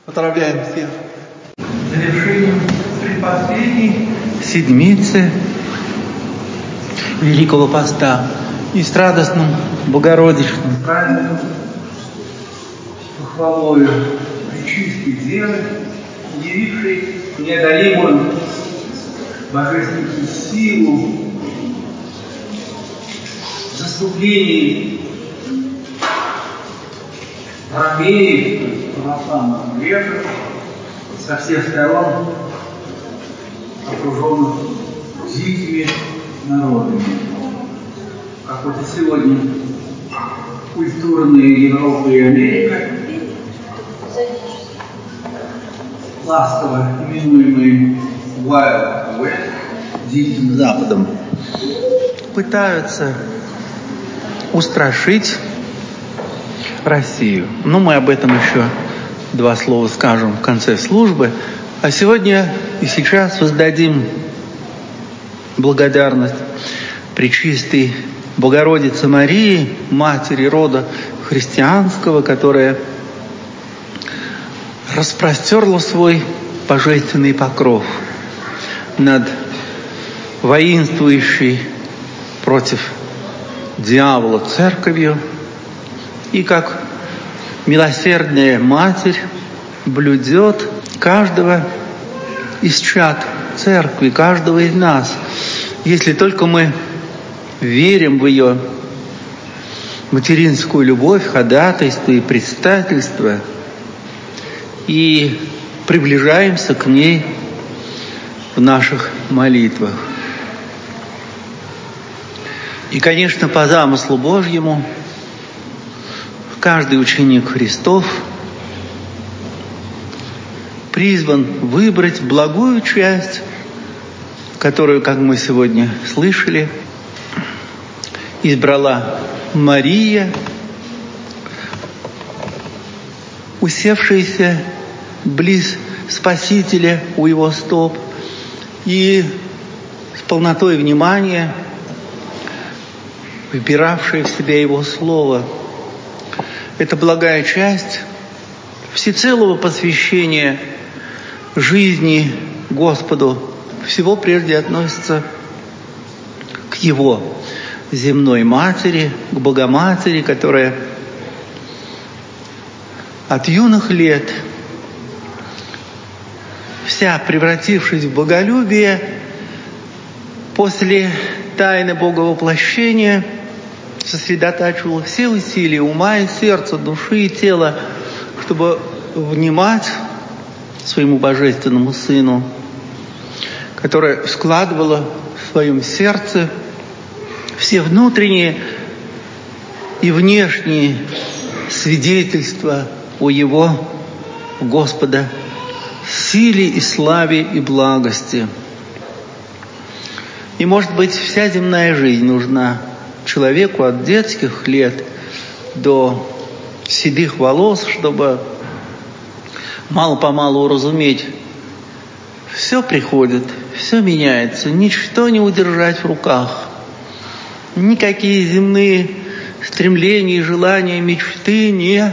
Поздравляем всех с завершением предпоследней седмицы Великого Поста и с радостным Богородичным праздником, похвалою Пречистой Девы, явившей неодолимую божественную силу в заступлении ромеев, православных греков со всех сторон, окруженных дикими народами. Как вот и сегодня культурные Европа и Америка, ласково именуемые Wild West, Диким Западом, пытаются устрашить Россию. Но мы об этом еще два слова скажем в конце службы. А сегодня и сейчас воздадим благодарность Пречистой Богородице Марии, матери рода христианского, которая распростерла свой божественный покров над воинствующей против дьявола церковью, и как милосердная Матерь блюдет каждого из чад церкви, каждого из нас, если только мы верим в ее материнскую любовь, ходатайство и предстательство и приближаемся к ней в наших молитвах. И, конечно, по замыслу Божьему каждый ученик Христов призван выбрать благую часть, которую, как мы сегодня слышали, избрала Мария, усевшаяся близ Спасителя у его стоп и с полнотой внимания вбиравшая в себя его слово. Эта благая часть всецелого посвящения жизни Господу всего прежде относится к Его земной матери, к Богоматери, которая от юных лет, вся превратившись в боголюбие, после тайны Боговоплощения сосредотачивала все усилия ума и сердца, души и тела, чтобы внимать своему Божественному Сыну, которая складывала в своем сердце все внутренние и внешние свидетельства о Его, Господа, силе и славе и благости. И, может быть, вся земная жизнь нужна человеку от детских лет до седых волос, чтобы мало-помалу уразуметь: все приходит, все меняется, ничто не удержать в руках. Никакие земные стремления, желания, мечты не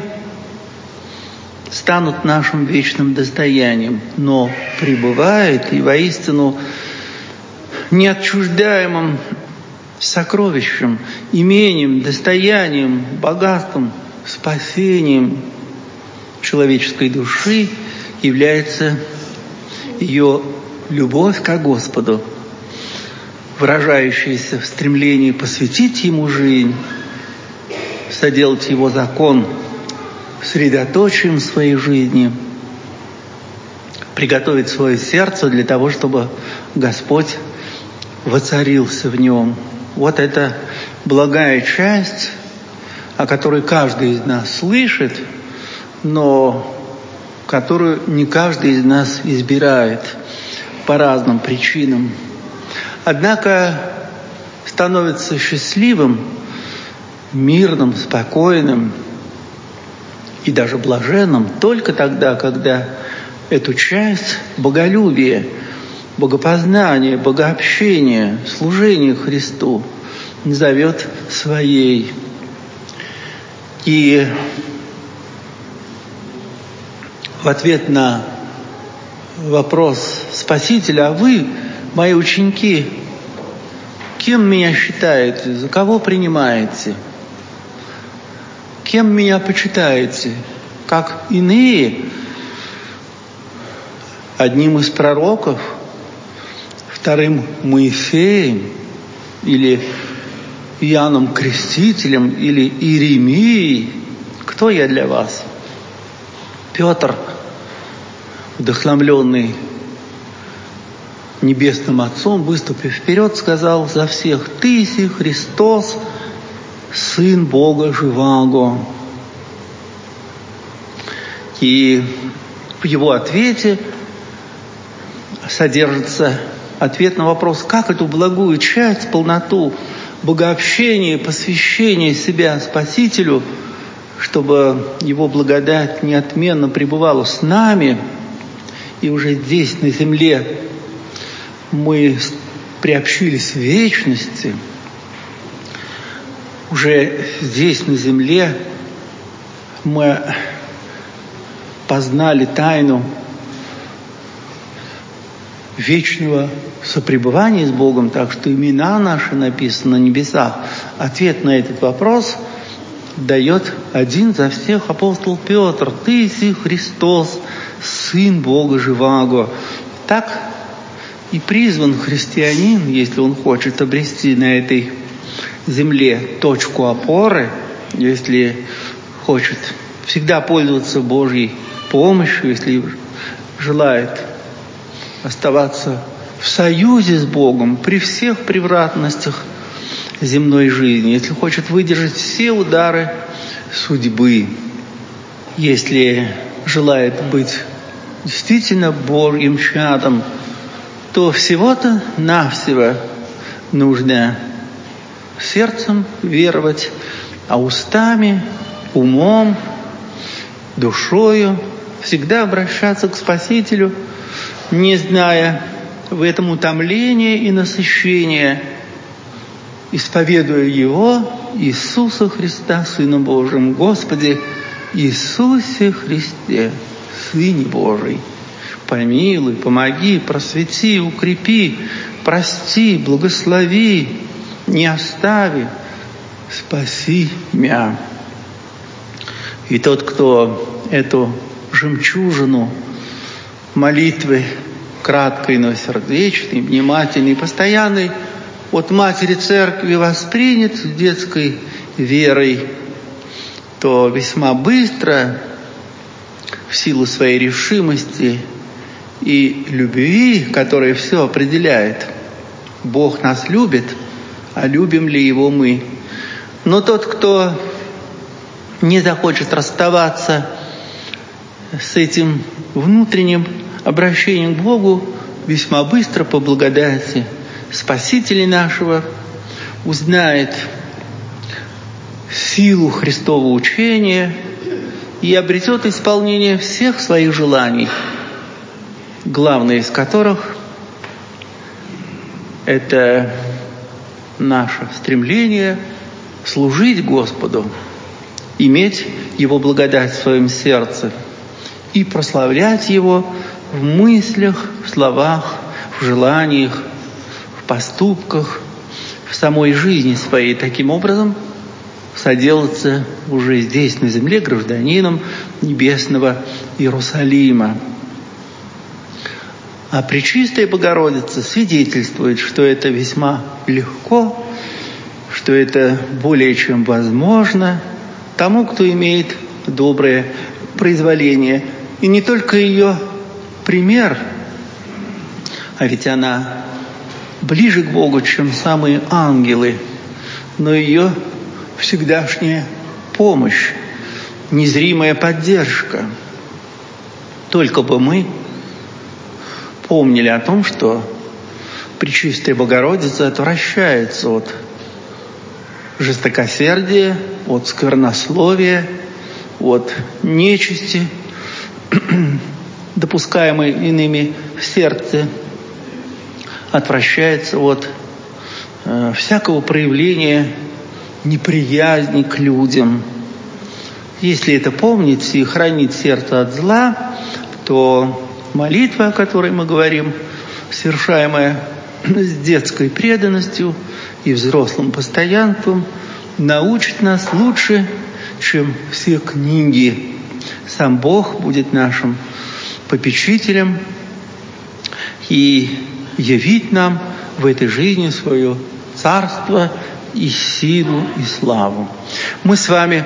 станут нашим вечным достоянием, но пребывает и воистину неотчуждаемым сокровищем, имением, достоянием, богатством, спасением человеческой души является ее любовь к Господу, выражающаяся в стремлении посвятить Ему жизнь, соделать Его закон средоточием своей жизни, приготовить свое сердце для того, чтобы Господь воцарился в нем. Вот эта благая часть, о которой каждый из нас слышит, но которую не каждый из нас избирает по разным причинам. Однако становится счастливым, мирным, спокойным и даже блаженным только тогда, когда эту часть боголюбия, богопознания, богообщения, служения Христу назовет своей. И в ответ на вопрос Спасителя: а вы, мои ученики, кем меня считаете, за кого принимаете? Кем меня почитаете? Как иные? Одним из пророков? Вторым Моисеем? Или Иоанном Крестителем? Или Иеремией? Кто я для вас? Петр, вдохновленный Небесным Отцом, выступив вперед, сказал за всех: «Ты си Христос, Сын Бога Живаго». И в его ответе содержится ответ на вопрос, как эту благую часть, полноту богообщения, посвящения себя Спасителю, чтобы его благодать неотменно пребывала с нами, и уже здесь, на земле, мы приобщились в вечности, уже здесь, на земле, мы познали тайну вечного сопребывания с Богом, так что имена наши написаны на небесах. Ответ на этот вопрос дает один за всех апостол Петр: «Ты си Христос, Сын Бога Живаго». Так и призван христианин, если он хочет обрести на этой земле точку опоры, если хочет всегда пользоваться Божьей помощью, если желает оставаться в союзе с Богом при всех превратностях земной жизни, если хочет выдержать все удары судьбы, если желает быть действительно Божьим чадом, то всего-то навсего нужно сердцем веровать, а устами, умом, душою всегда обращаться к Спасителю, не зная в этом утомления и насыщения, исповедуя Его, Иисуса Христа, Сына Божьим. Господи Иисусе Христе, Сыне Божий, помилуй, помоги, просвети, укрепи, прости, благослови, не остави, спаси мя. И тот, кто эту жемчужину молитвы, краткой, но сердечной, внимательной, постоянной, от Матери Церкви воспринят с детской верой, то весьма быстро, в силу своей решимости и любви, которая все определяет, Бог нас любит, а любим ли Его мы? Но тот, кто не захочет расставаться с этим внутренним обращением к Богу, весьма быстро по благодати Спасителя нашего узнает силу Христового учения и обретет исполнение всех своих желаний, главное из которых – это наше стремление служить Господу, иметь Его благодать в своем сердце и прославлять Его в мыслях, в словах, в желаниях, в поступках, в самой жизни своей. Таким образом, соделаться уже здесь, на земле, гражданином небесного Иерусалима. А Пречистая Богородица свидетельствует, что это весьма легко, что это более чем возможно тому, кто имеет доброе произволение. И не только ее пример, а ведь она ближе к Богу, чем самые ангелы, но ее всегдашняя помощь, незримая поддержка. Только бы мы помнили о том, что Пречистая Богородица отвращается от жестокосердия, от сквернословия, от нечисти, допускаемой иными в сердце, отвращается от всякого проявления неприязни к людям. Если это помнить и хранить сердце от зла, то молитва, о которой мы говорим, совершаемая с детской преданностью и взрослым постоянством, научит нас лучше, чем все книги. Сам Бог будет нашим попечителем и явит нам в этой жизни свое царство и силу, и славу. Мы с вами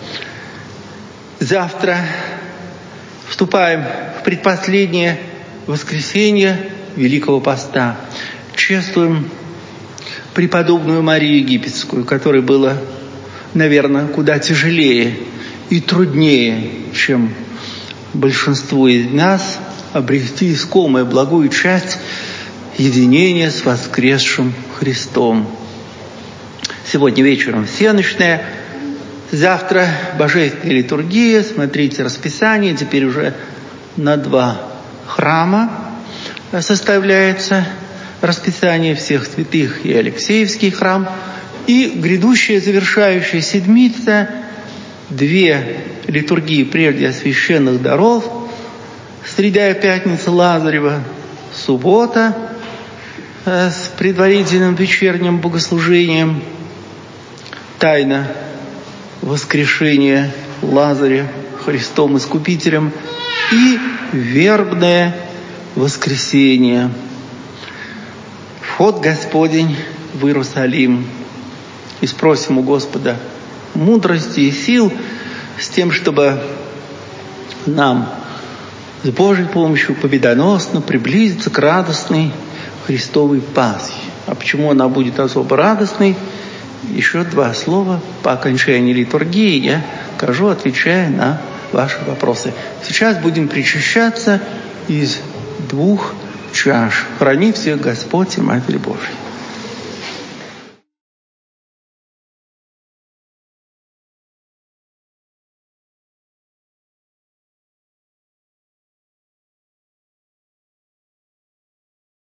завтра вступаем в предпоследнее воскресенье Великого Поста. Чествуем преподобную Марию Египетскую, которой было, наверное, куда тяжелее и труднее, чем большинству из нас, обрести искомую благую часть единения с воскресшим Христом. Сегодня вечером всенощная, завтра божественная литургия. Смотрите расписание, теперь уже на 2 храма составляется расписание всех святых и Алексеевский храм. И грядущая завершающая седмица, 2 литургии прежде священных даров, среда и пятница Лазарева, суббота с предварительным вечерним богослужением, тайна воскрешения Лазаря Христом Искупителем и вербное воскресение. Вход Господень в Иерусалим. И спросим у Господа мудрости и сил с тем, чтобы нам с Божьей помощью победоносно приблизиться к радостной Христовой Пасхе. А почему она будет особо радостной? Еще 2 слова по окончании литургии я скажу, отвечая на ваши вопросы. Сейчас будем причащаться из 2 чаш. Храни всех Господь и Матерь Божия.